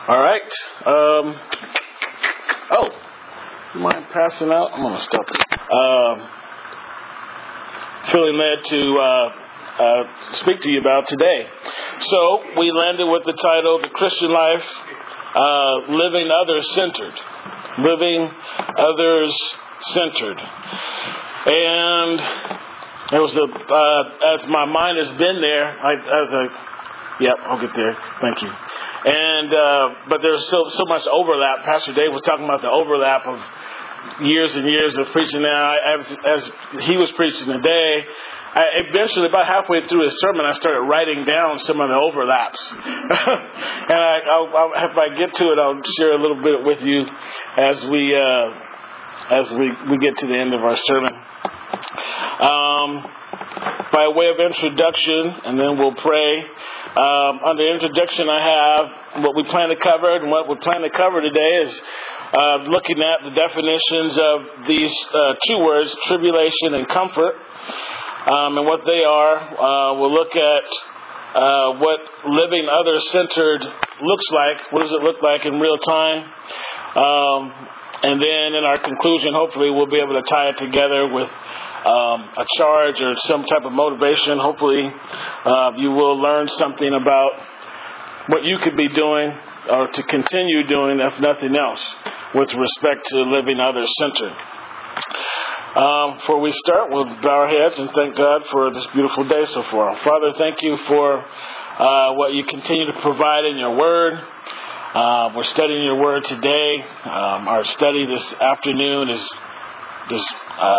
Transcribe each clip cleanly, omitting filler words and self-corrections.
All right. You mind passing out? I'm going to stop it. Feeling led to speak to you about today. So we landed with the title, The Christian Life, Living Others-Centered. Living Others-Centered. And it was as my mind has been there, I'll get there. Thank you. And but there's so much overlap. Pastor Dave was talking about the overlap of years and years of preaching. Now, as he was preaching today, eventually, about halfway through his sermon, I started writing down some of the overlaps. And if I get to it, I'll share a little bit with you as we get to the end of our sermon. By way of introduction, and then we'll pray. Under introduction, I have what we plan to cover, and what we plan to cover today is looking at the definitions of these two words, tribulation and comfort, and what they are. We'll look at what living other-centered looks like. What does it look like in real time? And then in our conclusion, hopefully we'll be able to tie it together with a charge or some type of motivation. Hopefully you will learn something about what you could be doing or to continue doing, if nothing else, with respect to living others-centered. Before we start, we'll bow our heads and thank God for this beautiful day so far. Father, thank you for what you continue to provide in your word. We're studying your word today. Our study this afternoon is just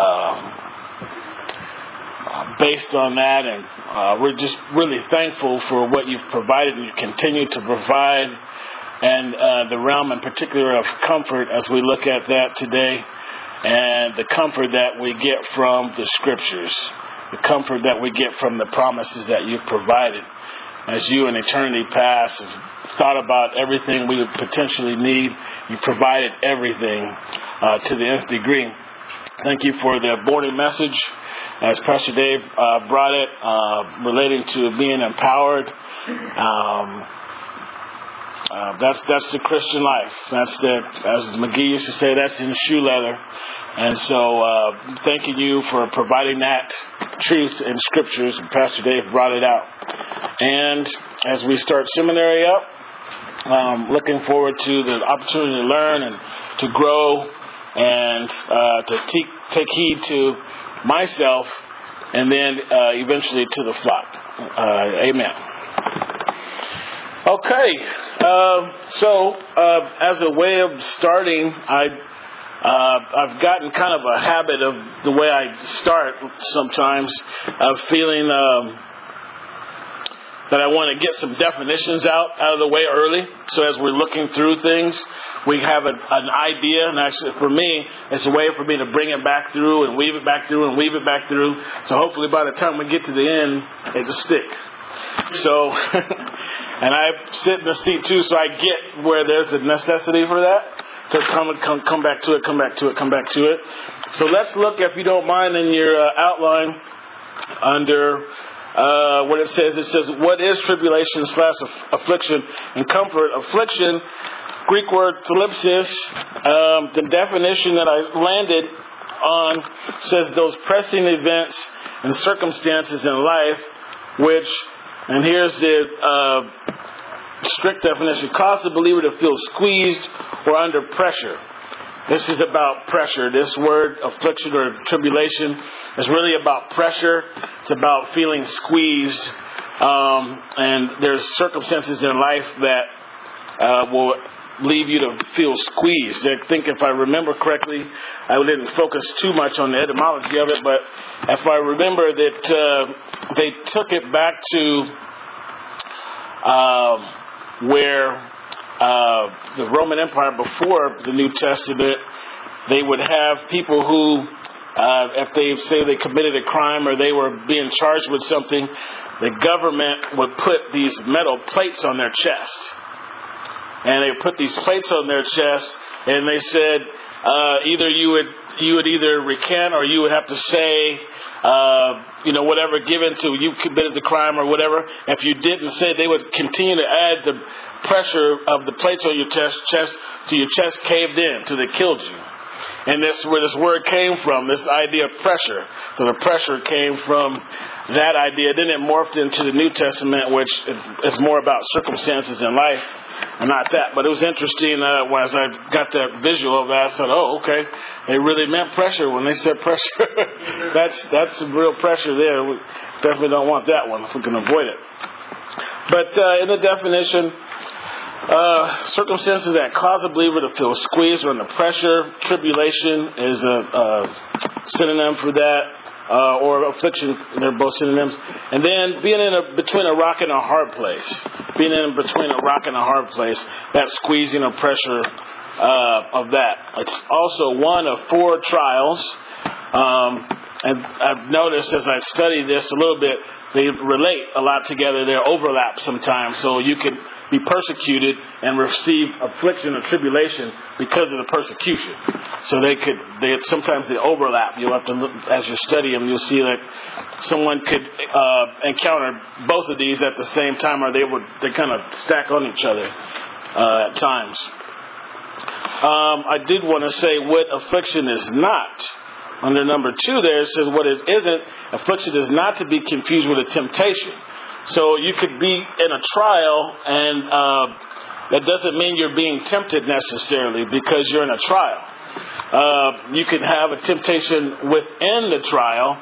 based on that, and we're just really thankful for what you've provided and you continue to provide, and the realm in particular of comfort as we look at that today, and the comfort that we get from the scriptures, the comfort that we get from the promises that you've provided. As you in eternity past have thought about everything we would potentially need, you provided everything to the nth degree. Thank you for the aborted message, as Pastor Dave brought it, relating to being empowered. That's the Christian life. That's as McGee used to say, that's in shoe leather. And so, thanking you for providing that truth in scriptures. Pastor Dave brought it out. And as we start seminary up, looking forward to the opportunity to learn and to grow and to take heed to myself, and then eventually to the flock. Amen. Okay, so as a way of starting, I've gotten kind of a habit of the way I start sometimes, of feeling that I want to get some definitions out of the way early. So as we're looking through things, we have an idea, and actually for me, it's a way for me to bring it back through and weave it back through and weave it back through. So hopefully by the time we get to the end, it'll stick. So, and I sit in the seat too, so I get where there's a necessity for that, to come back to it, come back to it, come back to it. So let's look, if you don't mind, in your outline under what it says. It says, what is tribulation / affliction and comfort? Affliction, Greek word thlipsis, the definition that I landed on says those pressing events and circumstances in life which, and here's the strict definition, cause the believer to feel squeezed or under pressure. This is about pressure. This word, affliction or tribulation, is really about pressure. It's about feeling squeezed. And there's circumstances in life that will leave you to feel squeezed. I think if I remember correctly, I didn't focus too much on the etymology of it, but if I remember that they took it back to where the Roman Empire before the New Testament, they would have people who, if they say they committed a crime or they were being charged with something, the government would put these metal plates on their chest. And they put these plates on their chest, and they said either you would you would either recant or you would have to say, whatever given to you committed the crime or whatever. If you didn't say, they would continue to add the pressure of the plates on your chest to your chest caved in till they killed you. And that's where this word came from, this idea of pressure. So the pressure came from that idea. Then it morphed into the New Testament, which is more about circumstances in life and not that. But it was interesting as I got that visual of that, I said, oh, okay, they really meant pressure when they said pressure. That's some real pressure there. We definitely don't want that one if we can avoid it. But in the definition, circumstances that cause a believer to feel squeezed or under pressure. Tribulation is a synonym for that, or affliction. They're both synonyms. And then being between a rock and a hard place. Being in between a rock and a hard place. That squeezing or pressure of that. It's also one of 4 trials. And I've noticed as I've studied this a little bit, they relate a lot together. They overlap sometimes. So you can be persecuted and receive affliction or tribulation because of the persecution. So sometimes they overlap. You'll have to look, as you study them, you'll see that someone could encounter both of these at the same time, or they kind of stack on each other at times. I did want to say what affliction is not. Under number 2 there, it says what it isn't. Affliction is not to be confused with a temptation. So you could be in a trial, and that doesn't mean you're being tempted necessarily because you're in a trial. You could have a temptation within the trial,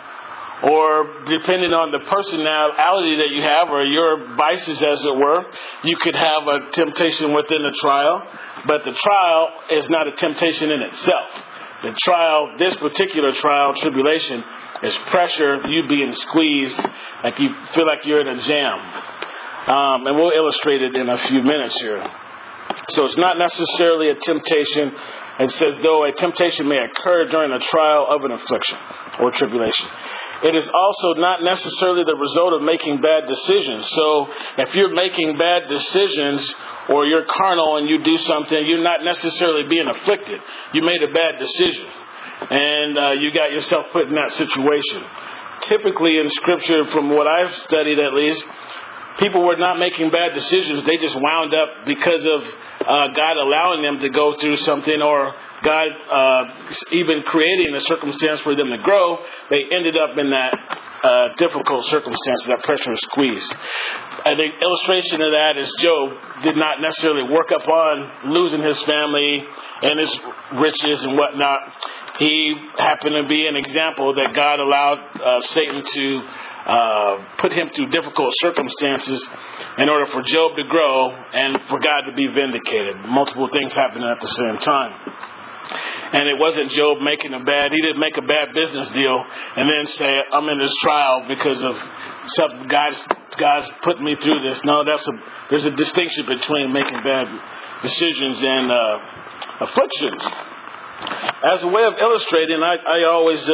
or depending on the personality that you have, or your vices, as it were, you could have a temptation within the trial. But the trial is not a temptation in itself. The trial, this particular trial, tribulation, is pressure, you being squeezed, like you feel like you're in a jam. And we'll illustrate it in a few minutes here. So it's not necessarily a temptation. It says, though a temptation may occur during a trial of an affliction or tribulation. It is also not necessarily the result of making bad decisions. So if you're making bad decisions, or you're carnal and you do something, you're not necessarily being afflicted. You made a bad decision, and you got yourself put in that situation. Typically in Scripture, from what I've studied at least, people were not making bad decisions. They just wound up because of God allowing them to go through something, or God even creating a circumstance for them to grow. They ended up in that difficult circumstance, that pressure and squeeze. And the illustration of that is Job did not necessarily work up on losing his family and his riches and whatnot. He happened to be an example that God allowed Satan to put him through difficult circumstances in order for Job to grow and for God to be vindicated. Multiple things happening at the same time. And it wasn't Job he didn't make a bad business deal and then say, I'm in this trial because of something God's putting me through this. No, there's a distinction between making bad decisions and afflictions. As a way of illustrating, I always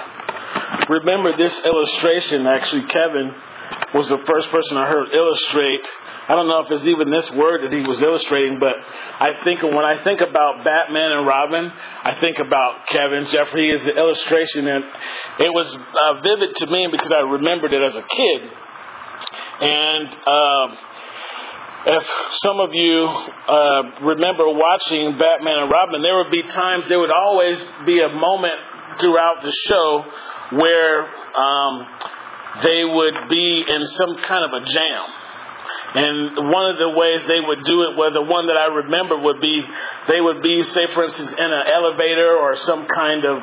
remember this illustration. Actually, Kevin was the first person I heard illustrate. I don't know if it's even this word that he was illustrating, but when I think about Batman and Robin, I think about Kevin Jeffrey as the illustration, and it was vivid to me because I remembered it as a kid. And if some of you remember watching Batman and Robin, there would always be a moment throughout the show where they would be in some kind of a jam. And one of the ways they would do it was the one that I remember would be, they would be, say for instance, in an elevator or some kind of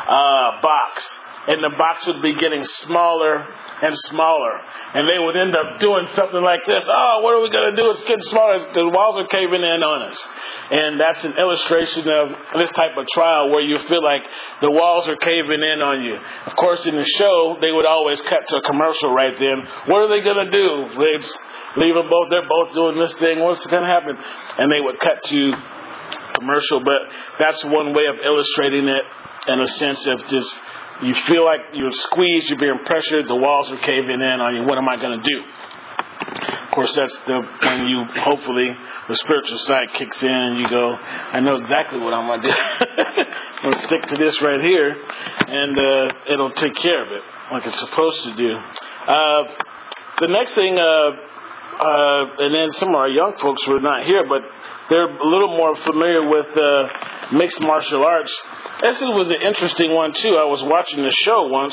box. And the box would be getting smaller and smaller. And they would end up doing something like this. Oh, what are we going to do? It's getting smaller. The walls are caving in on us. And that's an illustration of this type of trial where you feel like the walls are caving in on you. Of course, in the show, they would always cut to a commercial right then. What are they going to do? They'd leave them both. They're both doing this thing. What's going to happen? And they would cut to commercial. But that's one way of illustrating it in a sense of just, you feel like you're squeezed, you're being pressured, the walls are caving in on you. What am I going to do? Of course, that's when you, hopefully, the spiritual side kicks in and you go, I know exactly what I'm going to do. I'm going to stick to this right here, and it'll take care of it like it's supposed to do. The next thing, and then some of our young folks who are not here, but they're a little more familiar with mixed martial arts. This was an interesting one, too. I was watching the show once,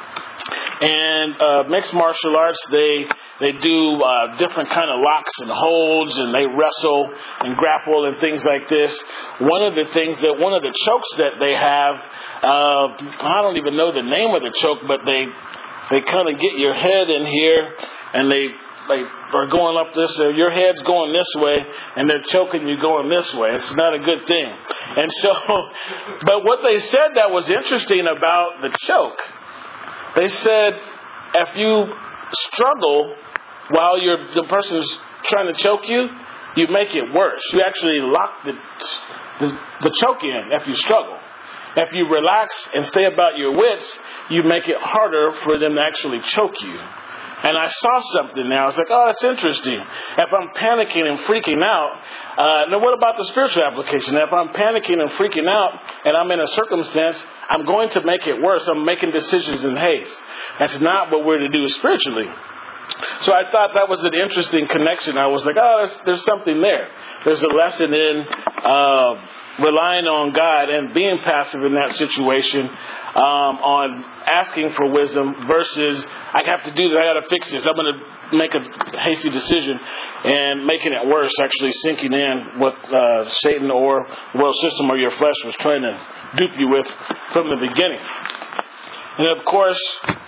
and mixed martial arts, they do different kind of locks and holds, and they wrestle and grapple and things like this. One of the chokes that they have, I don't even know the name of the choke, but they kind of get your head in here, and they are going up this, your head's going this way, and they're choking you going this way. It's not a good thing. And so, but what they said that was interesting about the choke, they said if you struggle while the person's trying to choke you, you make it worse. You actually lock the choke in if you struggle. If you relax and stay about your wits, you make it harder for them to actually choke you. And I saw something there. I was like, oh, that's interesting. If I'm panicking and freaking out, now what about the spiritual application? If I'm panicking and freaking out and I'm in a circumstance, I'm going to make it worse. I'm making decisions in haste. That's not what we're to do spiritually. So I thought that was an interesting connection. I was like, oh, there's something there. There's a lesson in relying on God and being passive in that situation, on asking for wisdom versus I have to do this, I got to fix this, I'm going to make a hasty decision, and making it worse, actually sinking in what Satan or world system or your flesh was trying to dupe you with from the beginning. And of course,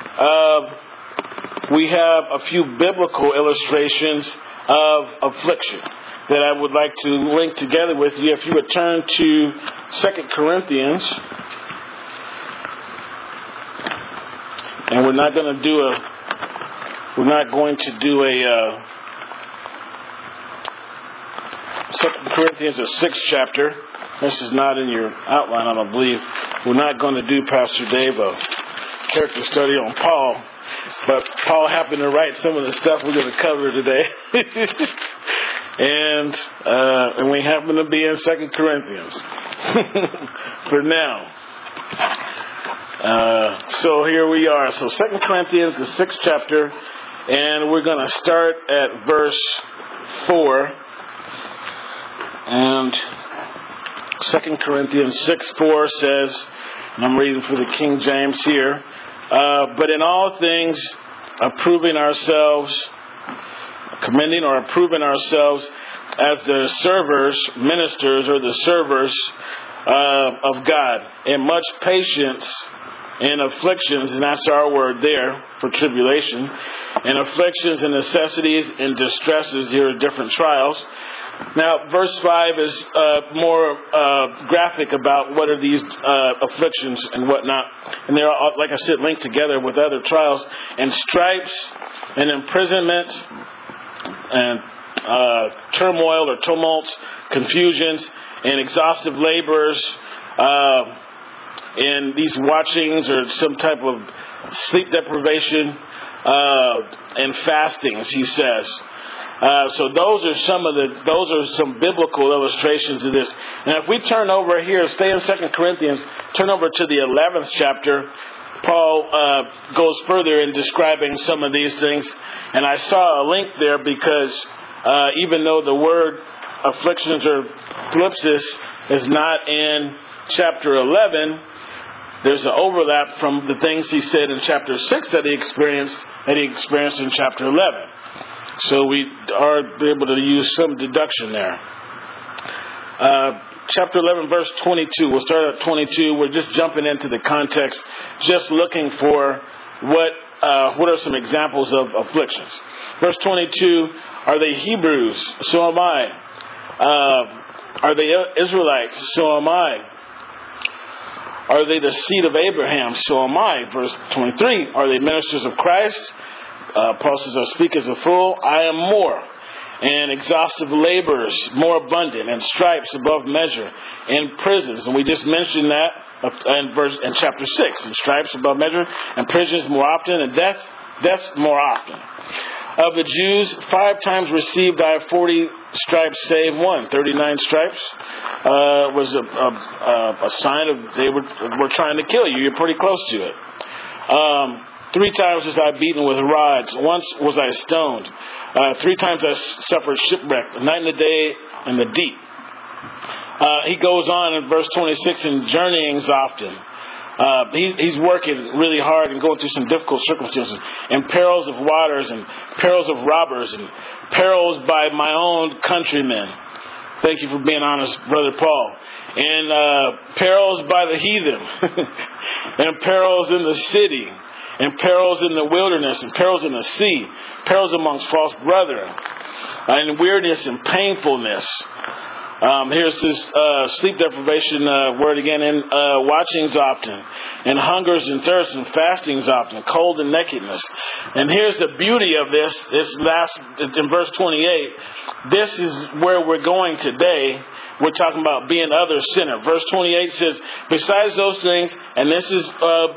we have a few biblical illustrations of affliction that I would like to link together with you. If you would turn to 2 Corinthians, and we're not going to do a 2 Corinthians, the 6th chapter. This is not in your outline, I don't believe. We're not going to do, Pastor Dave, a character study on Paul, but Paul happened to write some of the stuff we're going to cover today. And we happen to be in 2 Corinthians for now. So here we are. So 2 Corinthians, the 6th chapter, and we're going to start at verse 4. And 2 Corinthians 6:4 says, and I'm reading for the King James here, but in all things, commending or approving ourselves as the servers, ministers, or the servers of God, in much patience in afflictions, and that's our word there for tribulation, in afflictions and necessities and distresses. Here are different trials. Now, verse 5 is more graphic about what are these afflictions and whatnot. And they're, like I said, linked together with other trials and stripes and imprisonment and turmoil or tumults, confusions, and exhaustive labors, and these watchings or some type of sleep deprivation, and fastings, he says. So those are some biblical illustrations of this. And if we turn over here, stay in 2 Corinthians, turn over to the 11th chapter, Paul goes further in describing some of these things. And I saw a link there because even though the word afflictions or thlipsis is not in chapter 11, there's an overlap from the things he said in chapter 6 that he experienced in chapter 11. So we are able to use some deduction there. Chapter 11, verse 22. We'll start at 22. We're just jumping into the context, just looking for what are some examples of afflictions. Verse 22, are they Hebrews? So am I. Are they Israelites? So am I. Are they the seed of Abraham? So am I. Verse 23, are they ministers of Christ? Paul says, I speak as a fool, I am more. And exhaustive labors, more abundant, and stripes above measure, and prisons. And we just mentioned that in chapter 6. And stripes above measure, and prisons more often, and deaths more often. of the Jews, 5 times received I 40 stripes save one. 39 stripes was a sign of they were trying to kill you. You're pretty close to it. 3 times was I beaten with rods. Once was I stoned. 3 times I suffered shipwreck, the night and the day and the deep. He goes on in verse 26, and journeyings often. He's working really hard and going through some difficult circumstances, and perils of waters, and perils of robbers, and perils by my own countrymen. Thank you for being honest, Brother Paul. And perils by the heathen, and perils in the city, and perils in the wilderness, and perils in the sea, perils amongst false brethren, and weirdness and painfulness. Here's this sleep deprivation word again, and watchings often, and hungers and thirsts and fastings often, cold and nakedness. And here's the beauty of this last, in verse 28, this is where we're going today. We're talking about being other sinner. Verse 28 says, besides those things, and this is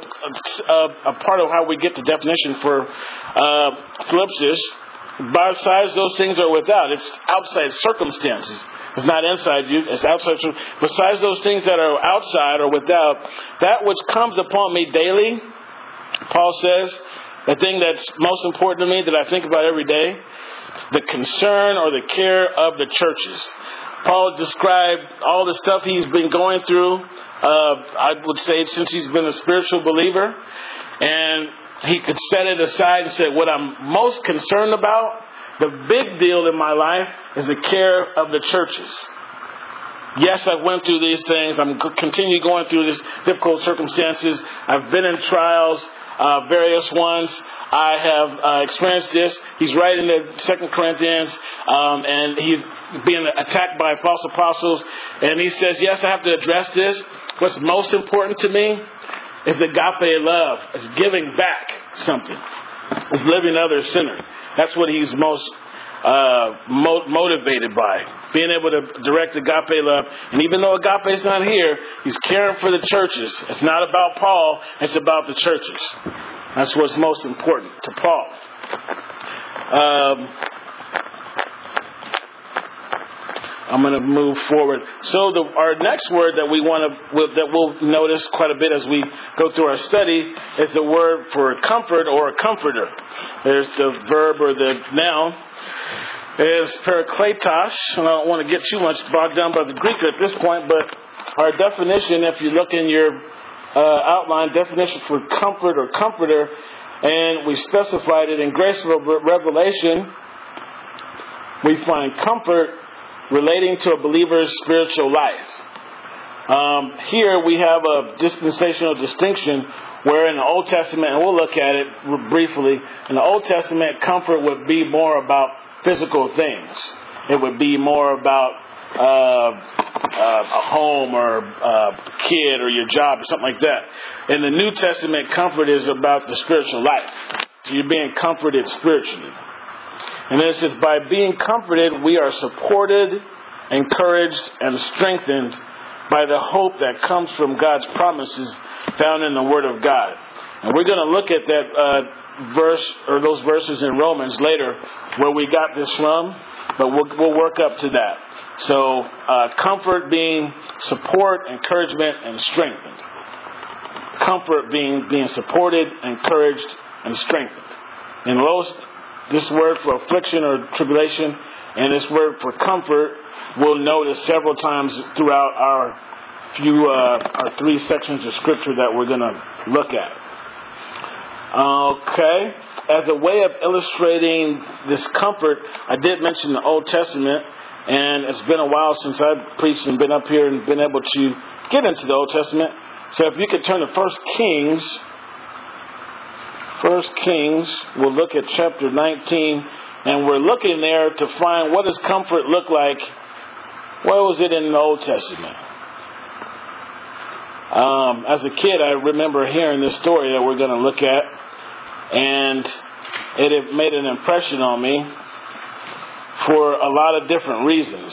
a part of how we get the definition for thlipsis, besides those things are without. It's outside circumstances. It's not inside you. It's outside. Besides those things that are outside or without, that which comes upon me daily, Paul says, the thing that's most important to me that I think about every day, the concern or the care of the churches. Paul described all the stuff he's been going through, I would say, since he's been a spiritual believer. And he could set it aside and say, what I'm most concerned about, the big deal in my life, is the care of the churches. Yes, I went through these things. I'm continue going through these difficult circumstances. I've been in trials, various ones. I have experienced this. He's writing to 2 Corinthians, and he's being attacked by false apostles. And he says, yes, I have to address this. What's most important to me is agape love. It's giving back something. It's living other sinner. That's what he's most motivated by. Being able to direct agape love. And even though agape's not here, he's caring for the churches. It's not about Paul. It's about the churches. That's what's most important to Paul. I'm going to move forward. So our next word that we'll notice quite a bit as we go through our study is the word for comfort or a comforter. There's the verb or the noun. It's parakletos. I don't want to get too much bogged down by the Greek at this point, but our definition, if you look in your outline, definition for comfort or comforter, and we specified it in Grace Revelation, we find comfort relating to a believer's spiritual life. Here we have a dispensational distinction where in the Old Testament, and we'll look at it briefly, in the Old Testament, comfort would be more about physical things. It would be more about a home or a kid or your job or something like that. In the New Testament, comfort is about the spiritual life. So you're being comforted spiritually. And then it says, by being comforted, we are supported, encouraged, and strengthened by the hope that comes from God's promises found in the Word of God. And we're going to look at that verse or those verses in Romans later where we got this from, but we'll work up to that. So comfort being support, encouragement, and strengthened. Comfort being supported, encouraged, and strengthened. And this word for affliction or tribulation and this word for comfort we'll notice several times throughout our 3 sections of scripture that we're going to look at. Okay. As a way of illustrating this comfort, I did mention the Old Testament, and it's been a while since I've preached and been up here and been able to get into the Old Testament. So if you could turn to 1 Kings. 1 Kings, we'll look at chapter 19, and we're looking there to find what does comfort look like. What was it in the Old Testament? As a kid, I remember hearing this story that we're going to look at, and it had made an impression on me for a lot of different reasons.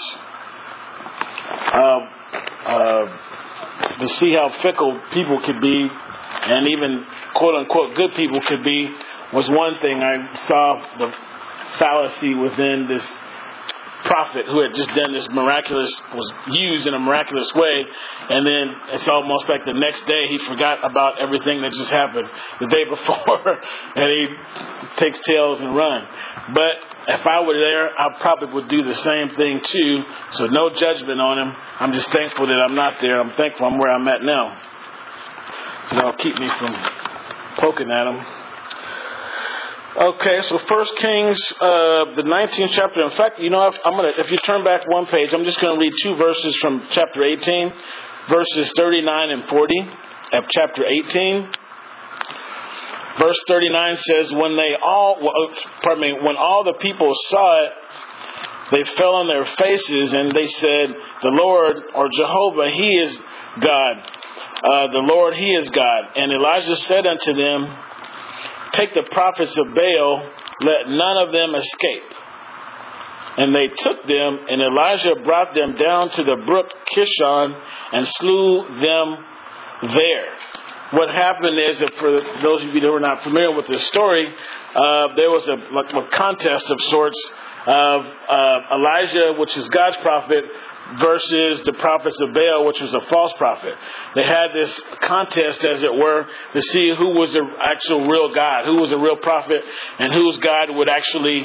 To see how fickle people could be, and even quote-unquote good people could be, was one thing. I saw fallacy within this prophet who had just done this was used in a miraculous way, and then it's almost like the next day he forgot about everything that just happened the day before, and he takes tails and run. But if I were there, I probably would do the same thing too. So no judgment on him. I'm just thankful that I'm not there. I'm thankful I'm where I'm at now. That'll keep me from poking at him. Okay, so 1 Kings, the 19th chapter. In fact, if you turn back one page, I'm just going to read 2 verses from chapter 18, verses 39 and 40 of chapter 18. Verse 39 says, when all the people saw it, they fell on their faces and they said, the Lord, or Jehovah, He is God. The Lord, He is God. And Elijah said unto them, take the prophets of Baal, let none of them escape. And they took them, and Elijah brought them down to the brook Kishon and slew them there. What happened is that, for those of you who are not familiar with this story, there was a contest of sorts of Elijah, which is God's prophet, versus the prophets of Baal, which was a false prophet. They had this contest, as it were, to see who was the actual real God, who was the real prophet, and whose God would actually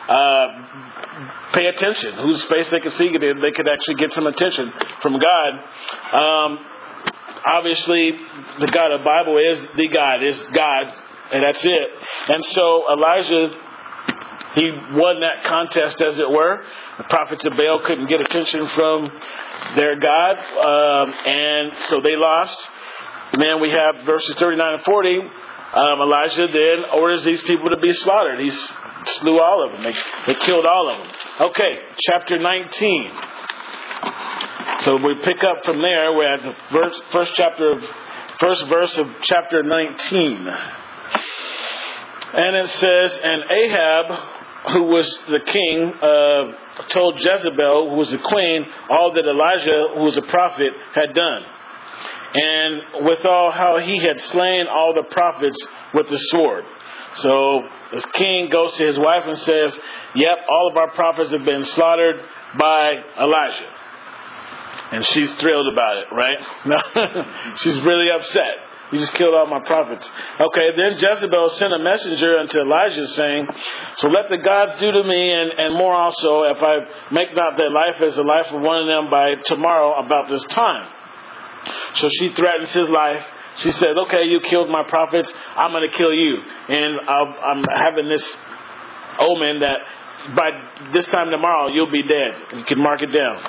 pay attention, whose face they could see, they could actually get some attention from God. Obviously, the God of the Bible is God, and that's it. And so Elijah, he won that contest, as it were. The prophets of Baal couldn't get attention from their God, and so they lost. And then we have verses 39 and 40. Elijah then orders these people to be slaughtered. He slew all of them. They killed all of them. Okay, chapter 19. So we pick up from there. We're at the first verse of chapter 19. And it says, and Ahab, who was the king, told Jezebel, who was the queen, all that Elijah, who was a prophet, had done. And withal how he had slain all the prophets with the sword. So this king goes to his wife and says, yep, all of our prophets have been slaughtered by Elijah. And she's thrilled about it, right? No, she's really upset. You just killed all my prophets. Okay, then Jezebel sent a messenger unto Elijah, saying, so let the gods do to me and more also, if I make not their life as the life of one of them by tomorrow about this time. So she threatens his life. She said, okay, you killed my prophets, I'm going to kill you. And I'm having this omen that by this time tomorrow you'll be dead. You can mark it down.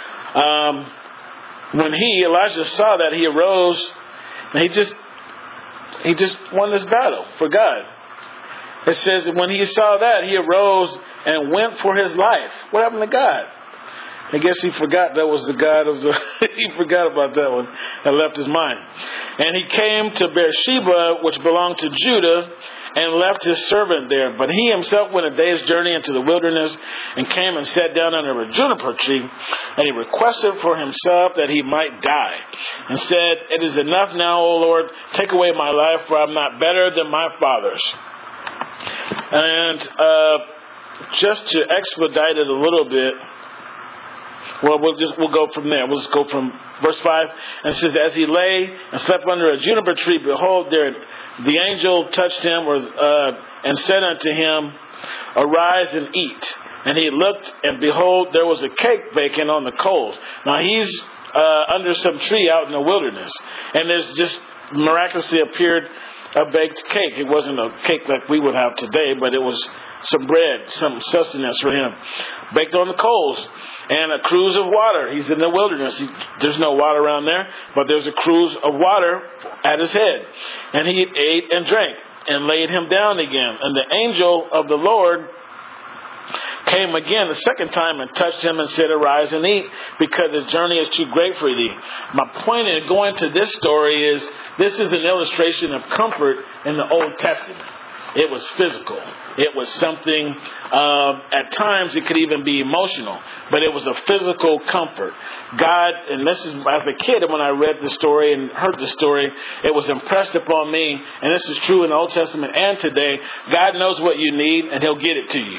When Elijah saw that, he arose and he just won this battle for God. It says when he saw that, he arose and went for his life. What happened to God? I guess he forgot that was the God of the... he forgot about that one and left his mind. And he came to Beersheba, which belonged to Judah, and left his servant there. But he himself went a day's journey into the wilderness and came and sat down under a juniper tree. And he requested for himself that he might die. And said, it is enough now, O Lord, take away my life, for I'm not better than my fathers. And just to expedite it a little bit, well, we'll go from there. We'll just go from verse 5. And it says, as he lay and slept under a juniper tree, behold, there the angel touched him and said unto him, arise and eat. And he looked, and behold, there was a cake baking on the coals. Now he's under some tree out in the wilderness, and there's just miraculously appeared a baked cake. It wasn't a cake like we would have today, but it was some bread, some sustenance for him, baked on the coals, and a cruse of water. He's in the wilderness. There's no water around there, but there's a cruse of water at his head. And he ate and drank and laid him down again. And the angel of the Lord came again the second time and touched him and said, arise and eat, because the journey is too great for thee. My point in going to this story is this is an illustration of comfort in the Old Testament. It was physical. It was something, at times it could even be emotional, but it was a physical comfort. God, and this is as a kid when I read the story and heard the story, it was impressed upon me, and this is true in the Old Testament and today, God knows what you need and He'll get it to you.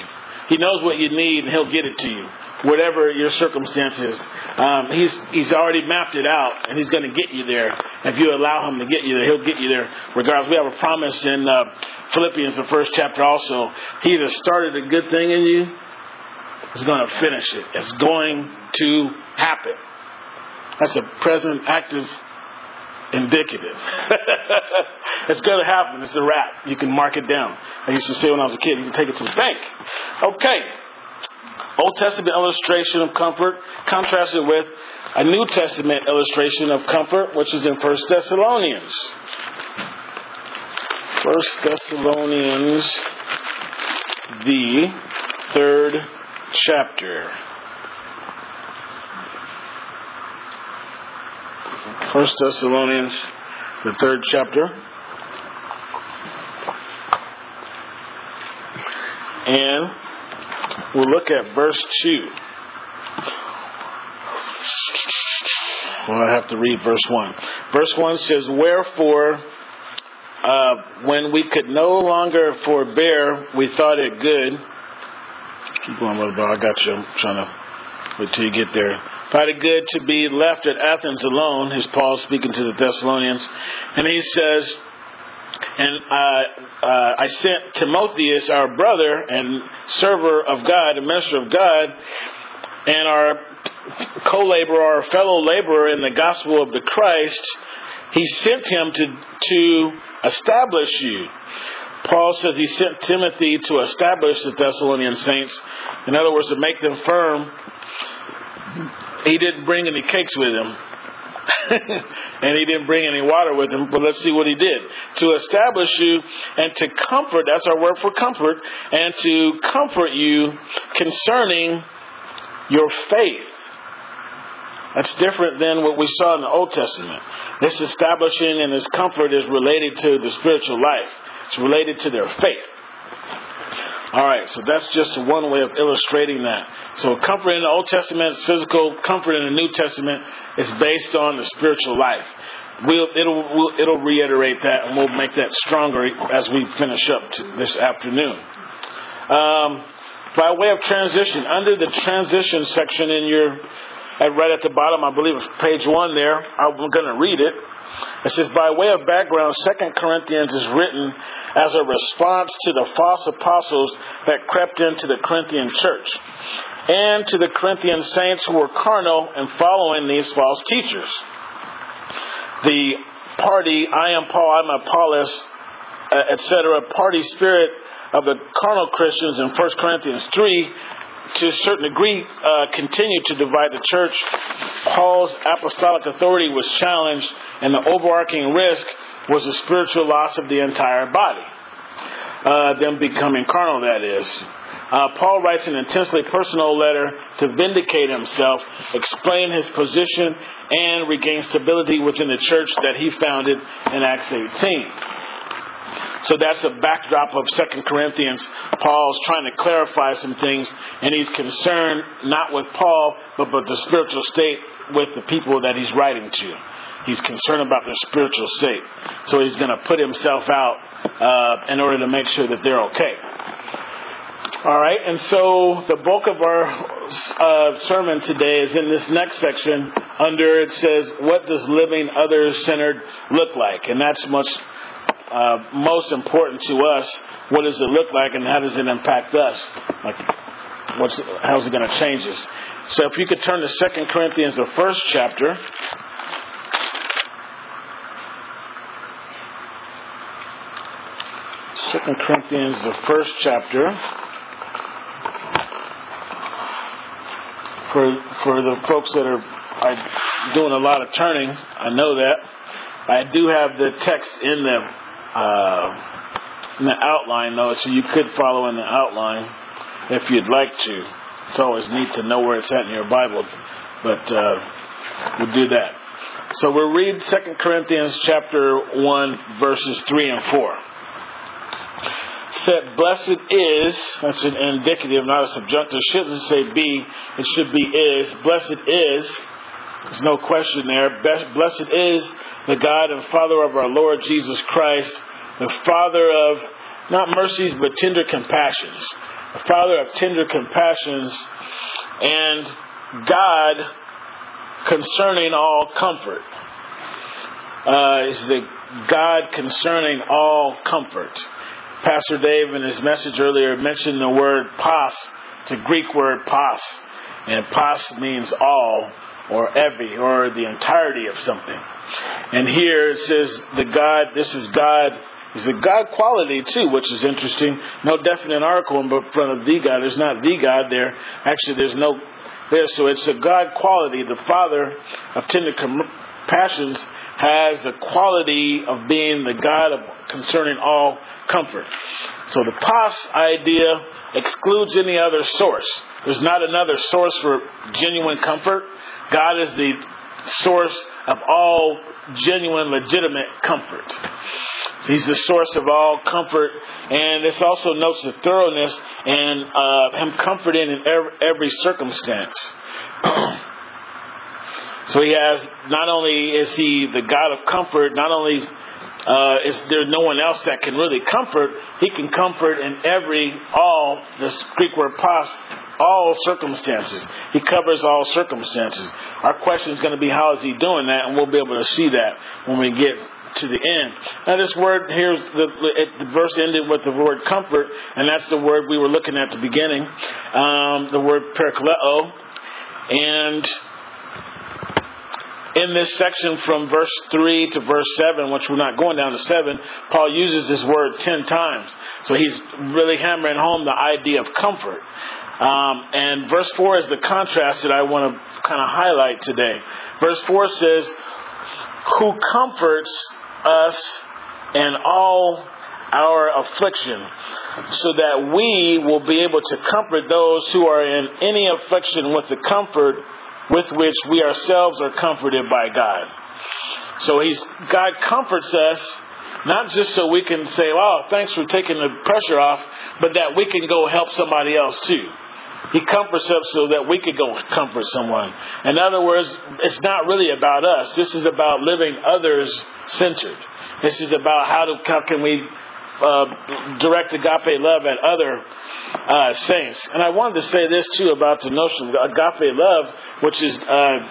He knows what you need, and He'll get it to you, whatever your circumstance is. He's already mapped it out, and He's going to get you there. If you allow Him to get you there, He'll get you there regardless. We have a promise in Philippians, the first chapter also. He that started a good thing in you is going to finish it. It's going to happen. That's a present active indicative. It's going to happen. It's a wrap. You can mark it down. I used to say when I was a kid, you can take it to the bank. Okay. Old Testament illustration of comfort contrasted with a New Testament illustration of comfort, which is in 1 Thessalonians. 1 Thessalonians, the 3rd chapter. 1 Thessalonians, the 3rd chapter. And we'll look at verse 2. Well, I have to read verse 1. Verse 1 says, "Wherefore, when we could no longer forbear, we thought it good." Keep going, Brother Bob. I got you. I'm trying to wait till you get there. Thought it good to be left at Athens alone. Here's Paul speaking to the Thessalonians. And he says, "And I sent Timotheus, our brother and server of God, a minister of God, and our co-laborer, our fellow laborer in the gospel of the Christ. He sent him to establish you." Paul says he sent Timothy to establish the Thessalonian saints. In other words, to make them firm. He didn't bring any cakes with him. And he didn't bring any water with him. But let's see what he did. To establish you and to comfort. That's our word for comfort. And to comfort you concerning your faith. That's different than what we saw in the Old Testament. This establishing and this comfort is related to the spiritual life. It's related to their faith. Alright, so that's just one way of illustrating that. So comfort in the Old Testament is physical. Comfort in the New Testament is based on the spiritual life. It'll reiterate that, and we'll make that stronger as we finish up this afternoon. By way of transition, under the transition section in your, right at the bottom, I believe it's page 1 there, I'm going to read it. It says, by way of background, 2 Corinthians is written as a response to the false apostles that crept into the Corinthian church and to the Corinthian saints who were carnal and following these false teachers. The party, I am Paul, I'm Apollos, etc., party spirit of the carnal Christians in 1 Corinthians 3 to a certain degree continued to divide the church. Paul's apostolic authority was challenged, and the overarching risk was the spiritual loss of the entire body. Them becoming carnal, that is. Paul writes an intensely personal letter to vindicate himself, explain his position, and regain stability within the church that he founded in Acts 18. So that's a backdrop of 2 Corinthians. Paul's trying to clarify some things, and he's concerned not with Paul, but with the spiritual state with the people that he's writing to. He's concerned about their spiritual state. So he's going to put himself out in order to make sure that they're okay. All right, and so the bulk of our sermon today is in this next section. Under it says, what does living others-centered look like? And that's most important to us. What does it look like, and how does it impact us? Like, how's it going to change us? So if you could turn to 2 Corinthians, the first chapter. 2 Corinthians, the first chapter. For the folks that are doing a lot of turning, I know that. I do have the text in the outline, though, so you could follow in the outline if you'd like to. It's always neat to know where it's at in your Bible, but we'll do that. So we'll read 2 Corinthians chapter 1, verses 3 and 4. Said, blessed is, that's an indicative, not a subjunctive. Shouldn't say be, it should be is. Blessed is, there's no question there. Blessed is the God and Father of our Lord Jesus Christ, the Father of not mercies but tender compassions. a Father of tender compassions, and God concerning all comfort. Is the God concerning all comfort. Pastor Dave in his message earlier mentioned the word pas. It's a Greek word pas. And pas means all or every or the entirety of something. And here it says this is God. It's a God quality too, which is interesting. No definite article in front of the God. There's not the God there. Actually, there's no there. So it's a God quality. The Father of tender compassions has the quality of being the God of concerning all comfort. So the pas idea excludes any other source. There's not another source for genuine comfort. God is the source of all genuine, legitimate comfort. So He's the source of all comfort, and this also notes the thoroughness and Him comforting in every circumstance. So He has, not only is He the God of comfort, not only is there no one else that can really comfort, He can comfort in this Greek word pas, all circumstances. He covers all circumstances. Our question is going to be, how is He doing that? And we'll be able to see that when we get to the end. Now this word here, the verse ended with the word comfort, and that's the word we were looking at the beginning, the word parakaleo. And in this section from verse 3 to verse 7, which we're not going down to 7, Paul uses this word 10 times. So he's really hammering home the idea of comfort. And verse 4 is the contrast that I want to kind of highlight today. Verse 4 says, who comforts us in all our affliction, so that we will be able to comfort those who are in any affliction with the comfort with which we ourselves are comforted by God. So God comforts us, not just so we can say, "Oh, thanks for taking the pressure off," but that we can go help somebody else too. He comforts us so that we could go comfort someone. In other words, it's not really about us. This is about living others-centered. This is about how can we direct agape love at other saints. And I wanted to say this too about the notion of agape love, which is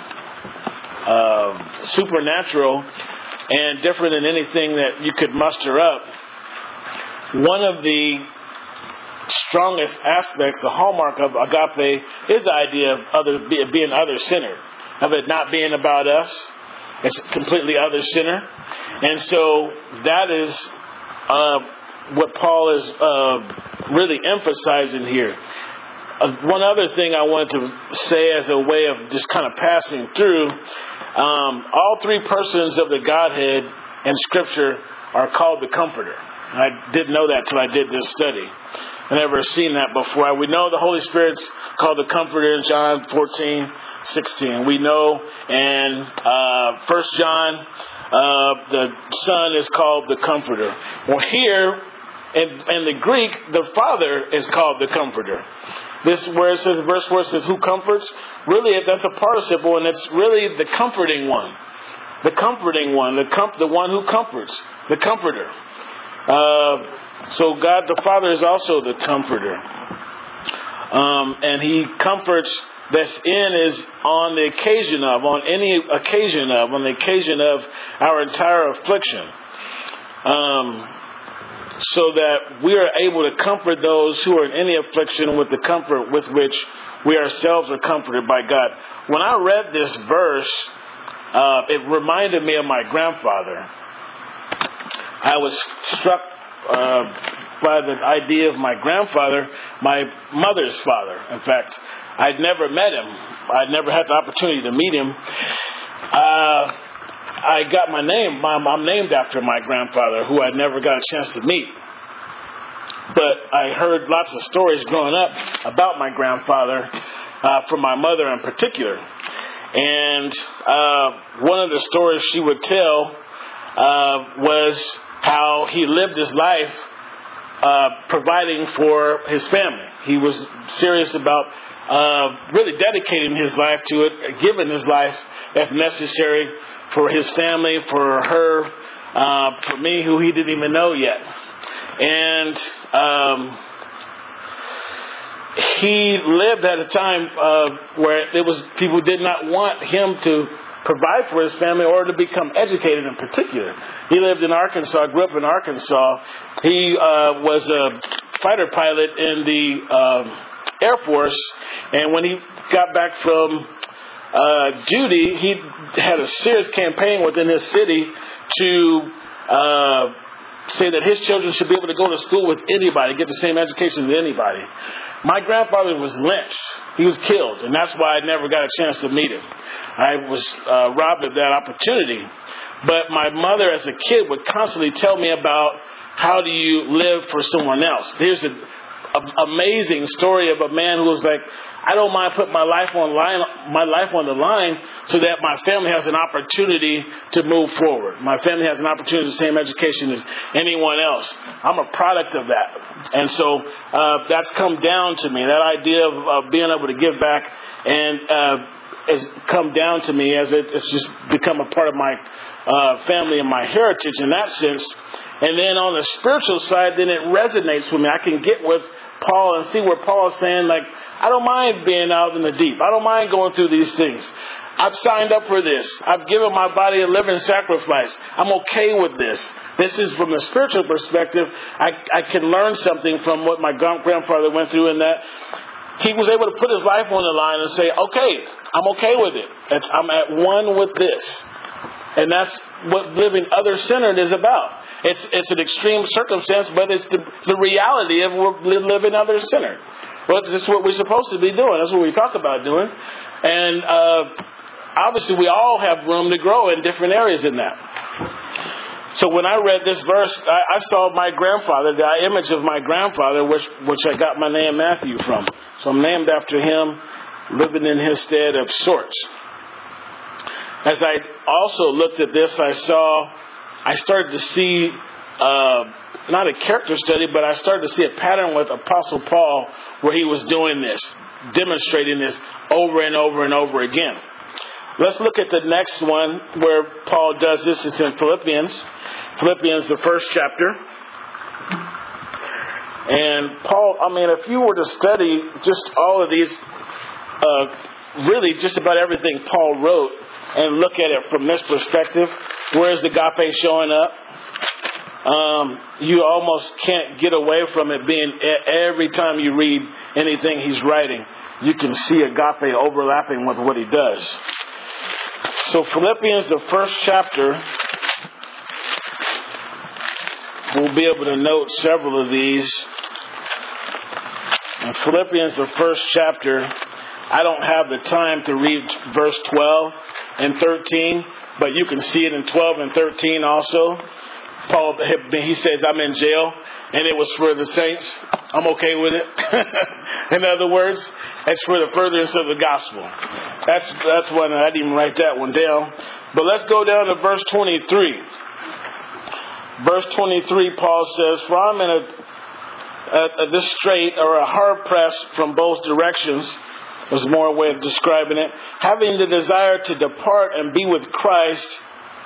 supernatural and different than anything that you could muster up. One of the strongest aspects, the hallmark of agape, is the idea of being other-centered, of it not being about us. It's completely other-centered. And so that is what Paul is really emphasizing here. One other thing I wanted to say as a way of just kind of passing through, all three persons of the Godhead in Scripture are called the Comforter. I didn't know that till I did this study. I've never seen that before. We know the Holy Spirit's called the Comforter in John 14:16. We know in 1 John, the Son is called the Comforter. Well, here in the Greek, the Father is called the Comforter. This where it says, verse 4 says, who comforts? Really, that's a participle, and it's really the comforting one. The comforting one. The one who comforts. The Comforter. So God the Father is also the Comforter. And He comforts. This in is on the occasion of, on the occasion of our entire affliction. So that we are able to comfort those who are in any affliction with the comfort with which we ourselves are comforted by God. When I read this verse, it reminded me of my grandfather. I was struck by the idea of my grandfather, my mother's father. In fact, I'd never met him. I'd never had the opportunity to meet him. I got my name. I'm named after my grandfather, who I'd never got a chance to meet. But I heard lots of stories growing up about my grandfather, from my mother in particular. And one of the stories she would tell was how he lived his life providing for his family. He was serious about really dedicating his life to it, giving his life if necessary for his family, for her, for me, who he didn't even know yet. And he lived at a time where it was people did not want him to provide for his family or to become educated in particular. He lived in Arkansas, grew up in Arkansas. He was a fighter pilot in the Air Force, and when he got back from duty, he had a serious campaign within his city to say that his children should be able to go to school with anybody, get the same education as anybody. My grandfather was lynched. He was killed, and that's why I never got a chance to meet him. I was robbed of that opportunity. But my mother as a kid would constantly tell me about how do you live for someone else. Here's an amazing story of a man who was like, I don't mind putting my life on the line so that my family has an opportunity to move forward. My family has an opportunity to the same education as anyone else. I'm a product of that. And so that's come down to me. That idea of being able to give back and has come down to me as it's just become a part of my family and my heritage in that sense. And then on the spiritual side, then it resonates with me. I can get with Paul and see where Paul is saying, like, I don't mind being out in the deep. I don't mind going through these things. I've signed up for this. I've given my body a living sacrifice. I'm okay with this. This is from the spiritual perspective. I can learn something from what my grandfather went through in that he was able to put his life on the line and say, okay, I'm okay with it. I'm at one with this. And that's what living other-centered is about. It's an extreme circumstance, but it's the reality of living other-centered. Well, this is what we're supposed to be doing. That's what we talk about doing. And obviously we all have room to grow in different areas in that. So when I read this verse, I saw my grandfather, the image of my grandfather, which I got my name Matthew from. So I'm named after him, living in his stead of sorts. As I also looked at this, I started to see, not a character study, but I started to see a pattern with Apostle Paul where he was doing this, demonstrating this over and over and over again. Let's look at the next one where Paul does this. It's in Philippians. Philippians, the first chapter. And Paul, if you were to study just all of these, really just about everything Paul wrote, and look at it from this perspective, where's agape showing up? You almost can't get away from it being every time you read anything he's writing, you can see agape overlapping with what he does. So Philippians, the first chapter, we'll be able to note several of these. In Philippians, the first chapter, I don't have the time to read verse 12 and 13, but you can see it in 12 and 13 also. Paul, he says, I'm in jail, and it was for the saints. I'm okay with it. In other words, it's for the furtherance of the gospel. That's one, I didn't even write that one down. But let's go down to verse 23. Verse 23, Paul says, for I'm in this strait, or a hard press from both directions. There's more way of describing it. Having the desire to depart and be with Christ,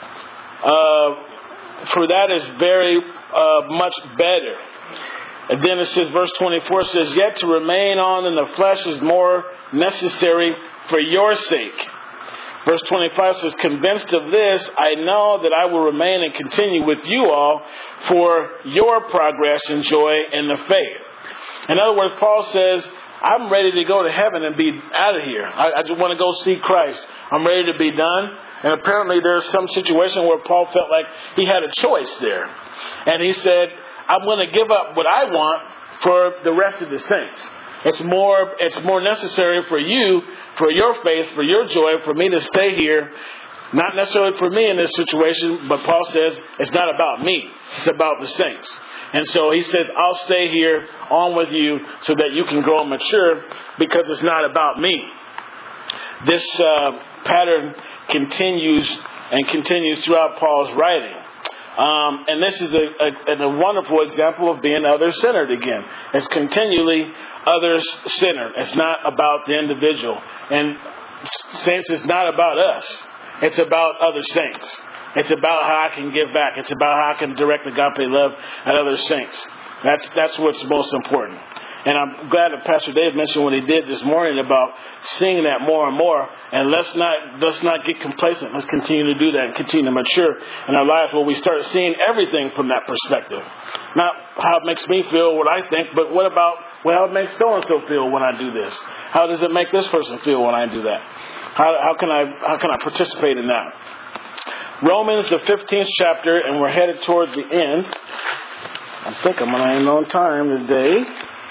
for that is very much better. And then it says, verse 24 says, yet to remain on in the flesh is more necessary for your sake. Verse 25 says, convinced of this, I know that I will remain and continue with you all for your progress and joy in the faith. In other words, Paul says, I'm ready to go to heaven and be out of here. I just want to go see Christ. I'm ready to be done. And apparently there's some situation where Paul felt like he had a choice there. And he said, I'm going to give up what I want for the rest of the saints. It's more necessary for you, for your faith, for your joy, for me to stay here. Not necessarily for me in this situation, but Paul says it's not about me. It's about the saints. And so he says, I'll stay here on with you so that you can grow and mature because it's not about me. This pattern continues throughout Paul's writing. And this is a wonderful example of being other-centered again. It's continually other-centered. It's not about the individual. And saints, it's not about us. It's about other saints. It's about how I can give back. It's about how I can direct agape love at other saints. That's what's most important. And I'm glad that Pastor Dave mentioned what he did this morning about seeing that more and more. And let's not get complacent. Let's continue to do that and continue to mature in our lives where we start seeing everything from that perspective. Not how it makes me feel, what I think, but what about how it makes so-and-so feel when I do this? How does it make this person feel when I do that? How can I participate in that? Romans, the 15th chapter, and we're headed towards the end. I think I'm going to end on time today.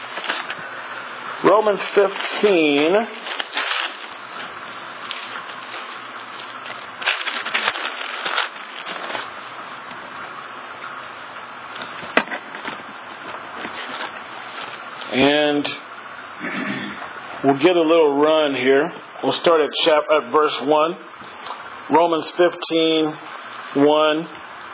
Romans 15. And we'll get a little run here. We'll start at verse 1. Romans 15:1.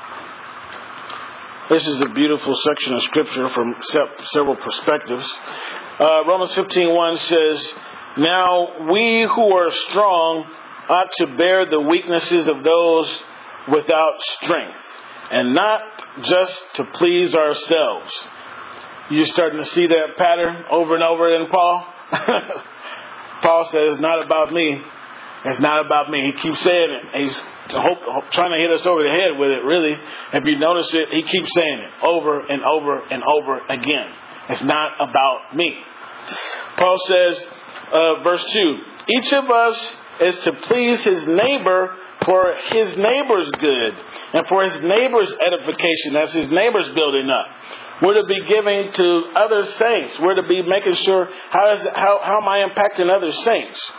This is a beautiful section of Scripture from several perspectives. Romans 15:1 says, "Now we who are strong ought to bear the weaknesses of those without strength, and not just to please ourselves." You're starting to see that pattern over and over in Paul. Paul says, "It's not about me. It's not about me." He keeps saying it. He's trying to hit us over the head with it, really. If you notice it, he keeps saying it over and over and over again. It's not about me. Paul says, verse 2, "Each of us is to please his neighbor for his neighbor's good and for his neighbor's edification." That's his neighbor's building up. We're to be giving to other saints. We're to be making sure, how am I impacting other saints?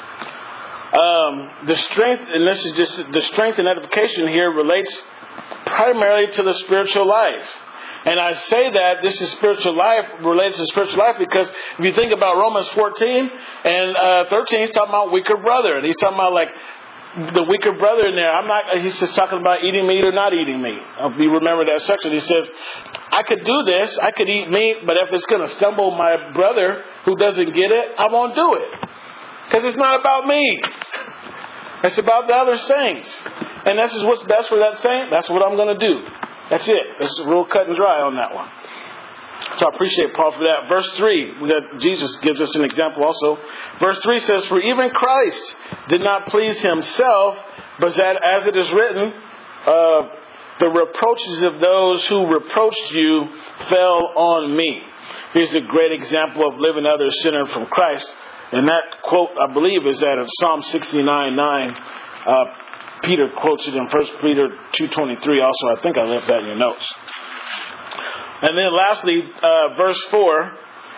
The strength, and this is just the strength and edification here, relates primarily to the spiritual life. And I say that this is spiritual life, relates to spiritual life, because if you think about Romans 14 and 13, he's talking about weaker brother. And he's talking about like the weaker brother in there. He's just talking about eating meat or not eating meat. If you remember that section, he says, I could do this, I could eat meat, but if it's going to stumble my brother who doesn't get it, I won't do it. Because it's not about me. It's about the other saints. And this is what's best for that saint. That's what I'm going to do. That's it. It's real cut and dry on that one. So I appreciate Paul for that. Verse 3, Jesus gives us an example also. Verse 3 says, "For even Christ did not please himself, but that as it is written, the reproaches of those who reproached you fell on me." Here's a great example of living others centered from Christ. And that quote, I believe, is out of Psalm 69:9. Peter quotes it in 1 Peter 2:23 also. I think I left that in your notes. And then lastly, verse 4.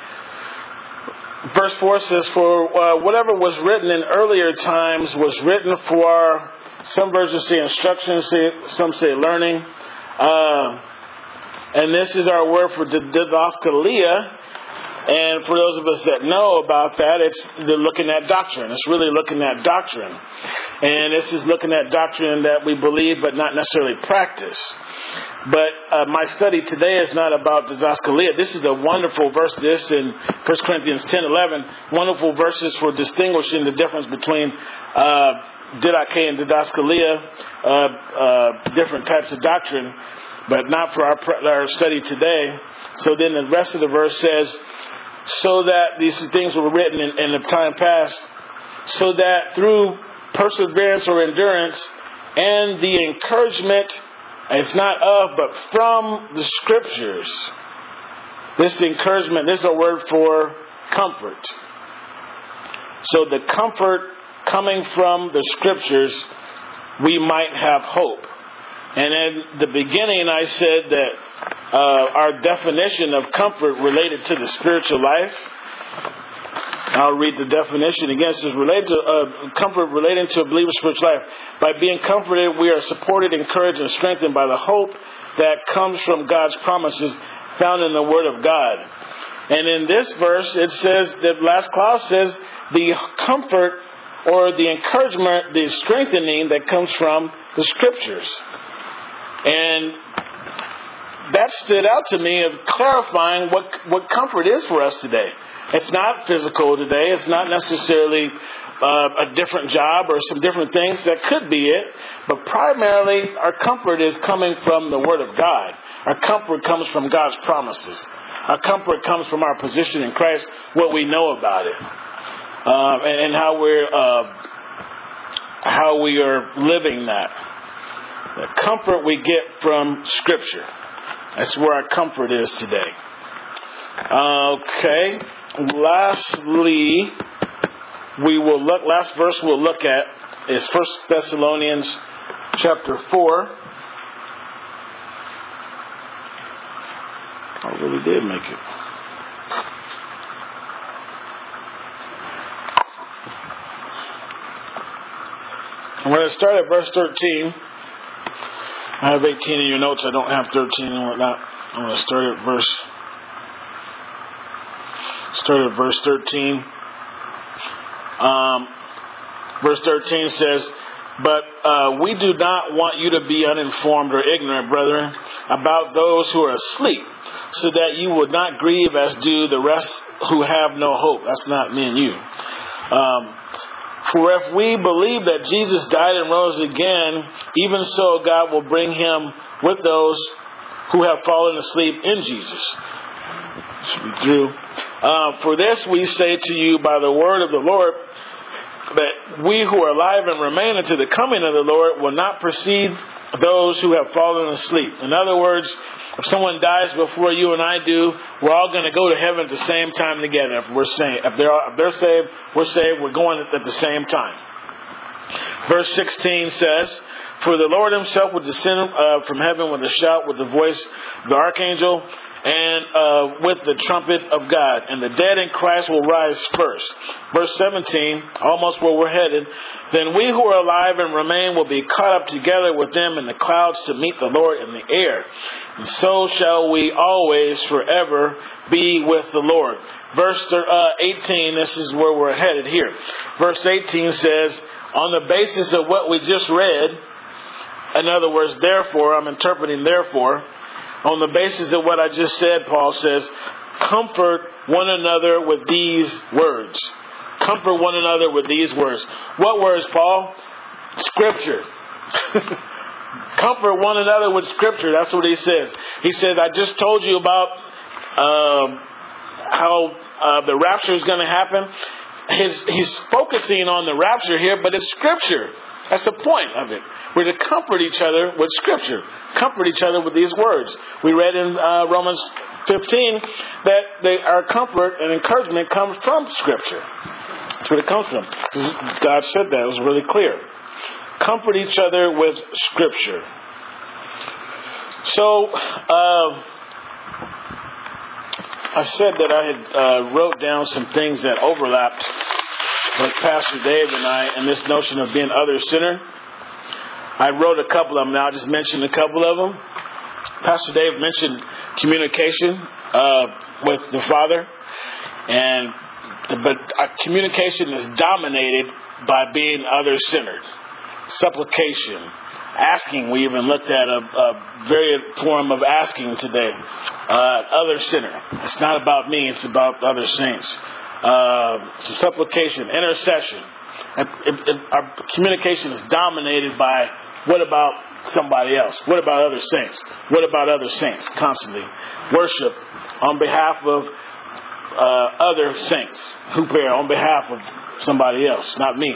Verse 4 says, "For whatever was written in earlier times was written for," some versions say instruction, some say learning. And this is our word for didaskalia. And for those of us that know about that, they're looking at doctrine. It's really looking at doctrine. And this is looking at doctrine that we believe but not necessarily practice. But my study today is not about didaskalia. This is a wonderful verse, this in 1 Corinthians 10:11. Wonderful verses for distinguishing the difference between didache and didaskalia, different types of doctrine, but not for our study today. So then the rest of the verse says, "So that," these things were written in the time past, "so that through perseverance or endurance and the encouragement," it's not of, but from the Scriptures. This encouragement, this is a word for comfort. So the comfort coming from the Scriptures, we might have hope. And in the beginning, I said that our definition of comfort related to the spiritual life. I'll read the definition again. It says, related to comfort relating to a believer's spiritual life. By being comforted, we are supported, encouraged, and strengthened by the hope that comes from God's promises found in the Word of God. And in this verse, it says, the last clause says, the comfort or the encouragement, the strengthening that comes from the Scriptures. And that stood out to me of clarifying what comfort is for us today. It's not physical today. It's not necessarily a different job or some different things. That could be it. But primarily, our comfort is coming from the Word of God. Our comfort comes from God's promises. Our comfort comes from our position in Christ, what we know about it, and how we are living that. The comfort we get from Scripture. That's where our comfort is today. Okay. Lastly, last verse we'll look at is 1 Thessalonians chapter 4. I really did make it. I'm going to start at verse 13. I have 18 in your notes. I don't have 13 and whatnot. I'm going to start at verse 13. Verse 13 says, "But we do not want you to be uninformed or ignorant, brethren, about those who are asleep, so that you would not grieve as do the rest who have no hope." That's not me and you. "For if we believe that Jesus died and rose again, even so God will bring him with those who have fallen asleep in Jesus." Should be through. "For this we say to you by the word of the Lord, that we who are alive and remain until the coming of the Lord will not precede those who have fallen asleep." In other words, if someone dies before you and I do, we're all going to go to heaven at the same time together. If they're saved, we're saved. We're going at the same time. Verse 16 says, "For the Lord himself will descend from heaven with a shout, with the voice of the archangel, and with the trumpet of God. And the dead in Christ will rise first." Verse 17, almost where we're headed. "Then we who are alive and remain will be caught up together with them in the clouds to meet the Lord in the air. And so shall we always forever be with the Lord." Verse 18, this is where we're headed here. Verse 18 says, on the basis of what we just read, in other words, therefore, I'm interpreting therefore, on the basis of what I just said, Paul says, "Comfort one another with these words." Comfort one another with these words. What words, Paul? Scripture. Comfort one another with Scripture. That's what he says. He said, I just told you about how the rapture is going to happen. He's focusing on the rapture here, but it's Scripture. That's the point of it. We're to comfort each other with Scripture. Comfort each other with these words. We read in Romans 15 that our comfort and encouragement comes from Scripture. That's where it comes from. God said that. It was really clear. Comfort each other with Scripture. So, I said that I had wrote down some things that overlapped with Pastor Dave and I and this notion of being other-centered. I wrote a couple of them. Now I'll just mention a couple of them. Pastor Dave mentioned communication with the Father, but our communication is dominated by being other-centered. Supplication, asking. We even looked at a varied form of asking today. Other-centered. It's not about me. It's about other saints. Supplication, intercession. Our communication is dominated by what about somebody else? What about other saints? What about other saints? Constantly. Worship on behalf of other saints. Huper on behalf of somebody else, not me.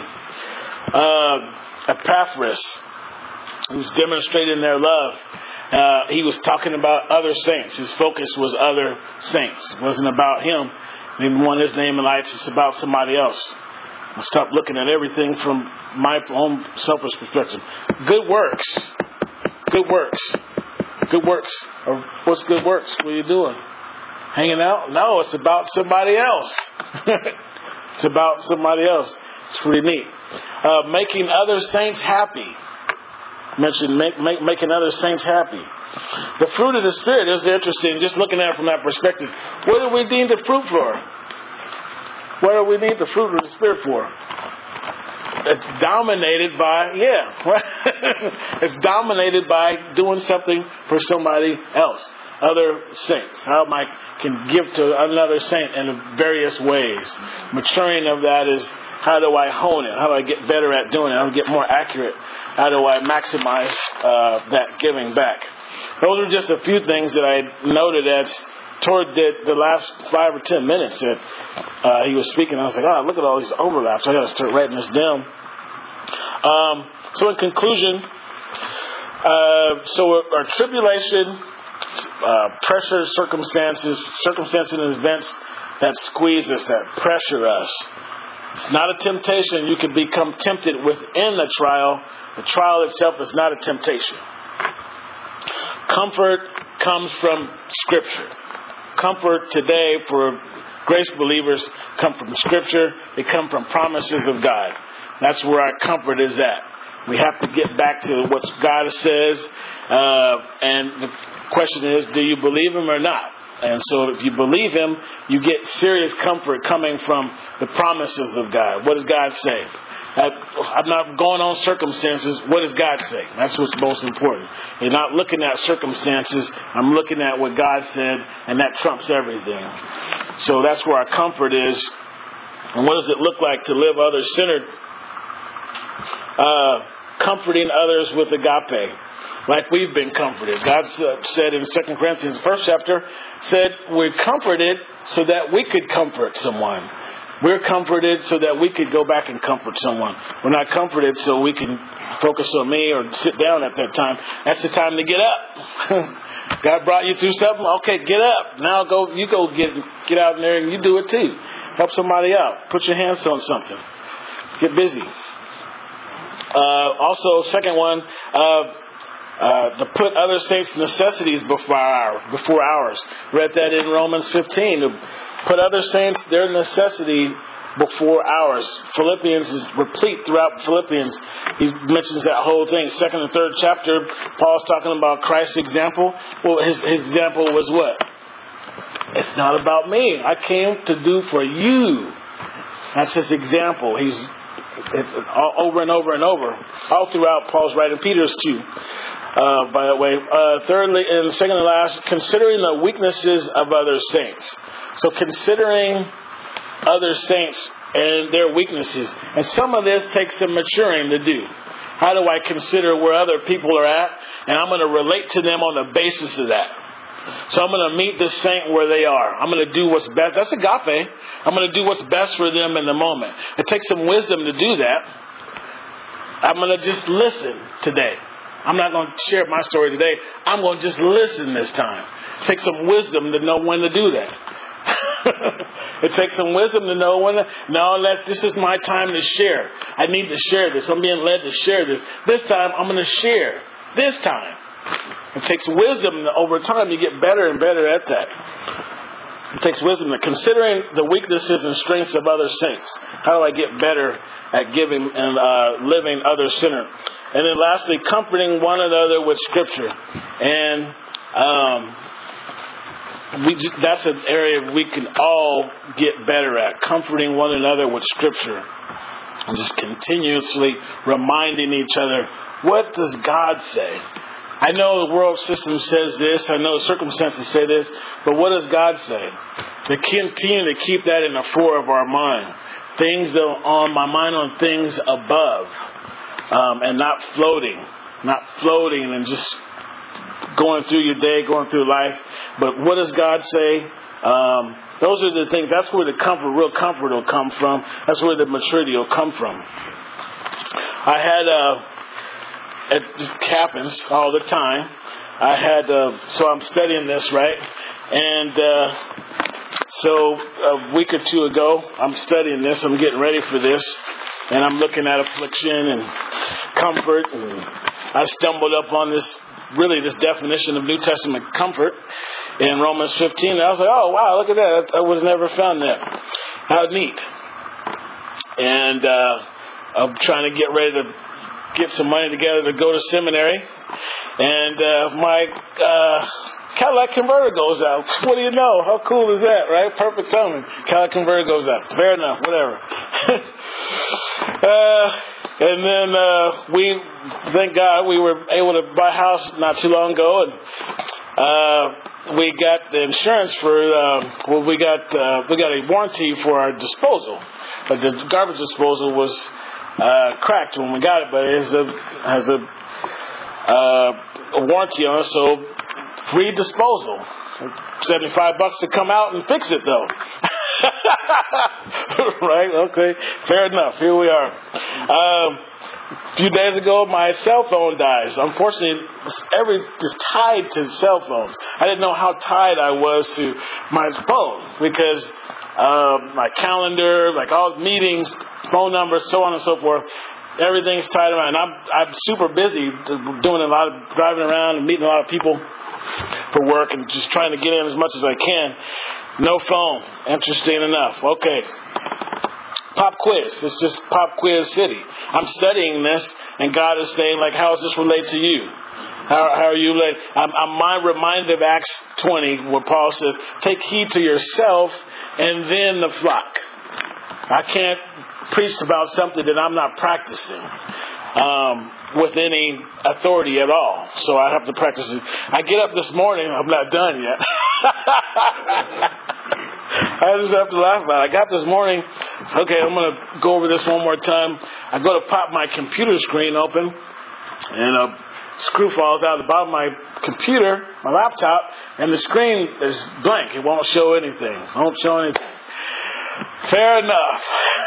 Epaphras, who's demonstrating their love. He was talking about other saints. His focus was other saints. It wasn't about him. Even one of his name and lights, it's about somebody else. I'll stop looking at everything from my own selfish perspective. Good works. Good works. Good works. Or what's good works? What are you doing? Hanging out? No, it's about somebody else. It's about somebody else. It's pretty neat. Making other saints happy. Mentioned making other saints happy. The fruit of the Spirit is interesting, just looking at it from that perspective. What do we need the fruit for? What do we need the fruit of the Spirit for? It's dominated by, it's dominated by doing something for somebody else. other saints. How I can give to another saint in various ways. Maturing of that is, how do I hone it? How do I get better at doing it? How do I get more accurate? How do I maximize that giving back? Those are just a few things that I noted as toward the last 5 or 10 minutes that he was speaking. I was like, look at all these overlaps. I got to start writing this down. So in conclusion, so our tribulation, pressure, circumstances and events that squeeze us, that pressure us. It's not a temptation. You can become tempted within the trial. The trial itself is not a temptation. Comfort comes from Scripture. Comfort today for grace believers come from Scripture. They come from promises of God. That's where our comfort is at. We have to get back to what God says. And the question is, do you believe Him or not? And so if you believe Him, you get serious comfort coming from the promises of God. What does God say? I'm not going on circumstances. What does God say? That's what's most important. You're not looking at circumstances. I'm looking at what God said, and that trumps everything. So that's where our comfort is. And what does it look like to live other-centered? Comforting others with agape, like we've been comforted. God said in 2 Corinthians, 1st chapter, said we're comforted so that we could comfort someone. We're comforted so that we could go back and comfort someone. We're not comforted so we can focus on me or sit down at that time. That's the time to get up. God brought you through something. Okay, get up. Now you go get out there and you do it too. Help somebody out. Put your hands on something. Get busy. Also, second one, to put other saints' necessities before ours. Read that in Romans 15. To put other saints, their necessity before ours. Philippians is replete throughout Philippians. He mentions that whole thing. 2nd and 3rd chapter, Paul's talking about Christ's example. Well, his example was what? It's not about me. I came to do for you. That's his example. It's over and over and over. All throughout Paul's writing. Peter's too, by the way. Thirdly, and second and last, considering the weaknesses of other saints. So considering other saints and their weaknesses. And some of this takes some maturing to do. How do I consider where other people are at? And I'm going to relate to them on the basis of that. So I'm going to meet the saint where they are. I'm going to do what's best. That's agape. I'm going to do what's best for them in the moment. It takes some wisdom to do that. I'm going to just listen today. I'm not going to share my story today. I'm going to just listen this time. It takes some wisdom to know when to do that. It takes some wisdom to know when to, this is my time to share. I need to share this. I'm being led to share this. This time I'm going to share. This time. It takes wisdom. Over time you get better and better at that. It takes wisdom. Considering the weaknesses and strengths of other saints. How do I get better at giving and living other-centered? And then lastly, comforting one another with Scripture. And that's an area we can all get better at. Comforting one another with Scripture. And just continuously reminding each other, what does God say? I know the world system says this. I know circumstances say this. But what does God say? To continue to keep that in the fore of our mind. Things on my mind on things above. And not floating. Not floating and just going through your day, going through life. But what does God say? Those are the things. That's where the real comfort will come from. That's where the maturity will come from. I had... It just happens all the time. So I'm studying this, right? And so a week or two ago, I'm studying this. I'm getting ready for this. And I'm looking at affliction and comfort. And I stumbled up on this definition of New Testament comfort in Romans 15. And I was like, oh, wow, look at that. I would have never found that. How neat. And I'm trying to get ready to get some money together to go to seminary, and my Cadillac Converter goes out. What do you know? How cool is that, right? Perfect timing. Cadillac Converter goes out. Fair enough, whatever. And then thank God, we were able to buy a house not too long ago, and we got the insurance for, we got a warranty for our disposal. But the garbage disposal was cracked when we got it, but it has a warranty on it, so free disposal. $75 to come out and fix it, though. Right? Okay. Fair enough. Here we are. A few days ago, my cell phone dies. Unfortunately, it's tied to cell phones. I didn't know how tied I was to my phone because my calendar, like all meetings, phone numbers, so on and so forth. Everything's tied around. I'm super busy doing a lot of driving around and meeting a lot of people for work and just trying to get in as much as I can. No phone. Interesting enough. Okay. Pop quiz. It's just pop quiz city. I'm studying this, and God is saying, like, how does this relate to you? How are you led? I'm reminded of Acts 20, where Paul says, take heed to yourself and then the flock. I can't preach about something that I'm not practicing with any authority at all. So I have to practice it. I get up this morning. I'm not done yet. I just have to laugh about it. I got this morning. It's okay, I'm going to go over this one more time. I go to pop my computer screen open, and a screw falls out of the bottom of my computer, my laptop, and the screen is blank. It won't show anything. Fair enough.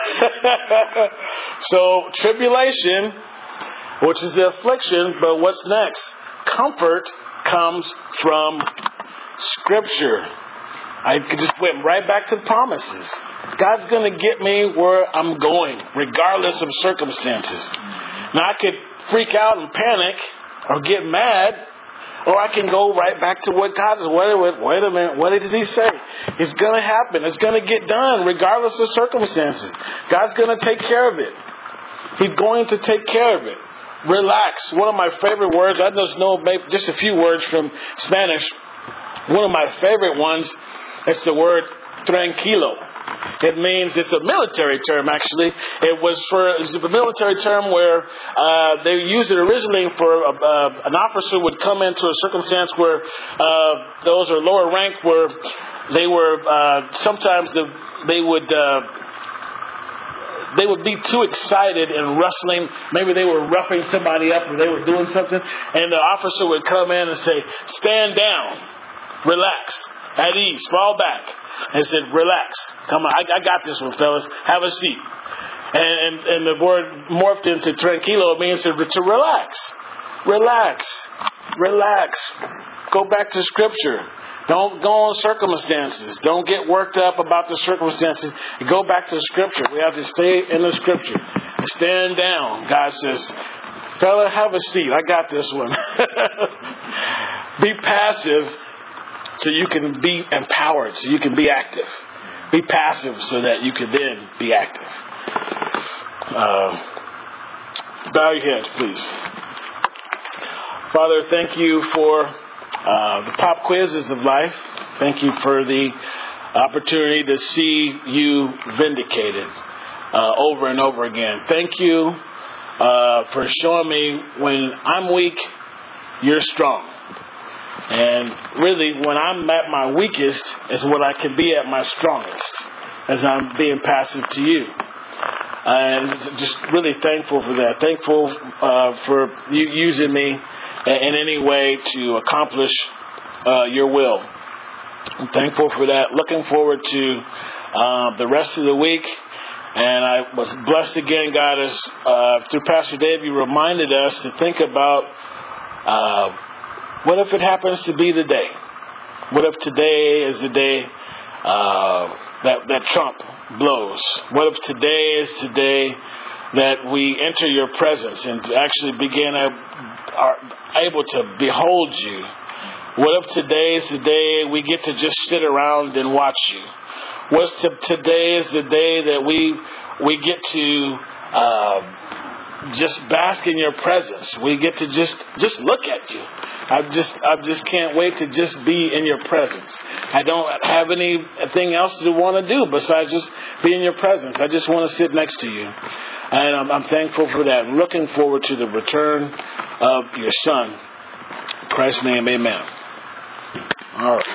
So, tribulation, which is the affliction, but what's next? Comfort comes from Scripture. I just went right back to the promises. God's going to get me where I'm going, regardless of circumstances. Now, I could freak out and panic or get mad, or I can go right back to what God says. Wait a minute, what did He say? It's going to happen. It's going to get done, regardless of circumstances. God's going to take care of it. He's going to take care of it. Relax. One of my favorite words, I just know just a few words from Spanish. One of my favorite ones, it's the word tranquilo. It means, it's a military term actually. It's a military term where they used it originally for an officer would come into a circumstance where those are lower rank, where they were sometimes they would be too excited and wrestling. Maybe they were roughing somebody up or they were doing something, and the officer would come in and say, "Stand down, relax, at ease, fall back." And said, "Relax. Come on, I got this one, fellas. Have a seat." And the word morphed into tranquilo. It means to relax. Relax. Relax. Go back to Scripture. Don't go on circumstances. Don't get worked up about the circumstances. Go back to Scripture. We have to stay in the Scripture. Stand down. God says, "Fella, have a seat. I got this one." Be passive so you can be empowered, so you can be active. Be passive so that you can then be active. Bow your head, please. Father, thank you for the pop quizzes of life. Thank you for the opportunity to see you vindicated over and over again. Thank you for showing me when I'm weak, you're strong. And really, when I'm at my weakest is when I can be at my strongest, as I'm being passive to you. And just really thankful for that. Thankful for you using me in any way to accomplish your will. I'm thankful for that. Looking forward to the rest of the week. And I was blessed again, God, as through Pastor Dave, you reminded us to think about what if it happens to be the day? What if today is the day that trump blows? What if today is the day that we enter your presence and actually are able to behold you? What if today is the day we get to just sit around and watch you? What if today is the day that we get to just bask in your presence? We get to just look at you. I just can't wait to just be in your presence. I don't have anything else to want to do besides just be in your presence. I just want to sit next to you. And I'm thankful for that. I'm looking forward to the return of your Son. In Christ's name, amen. All right.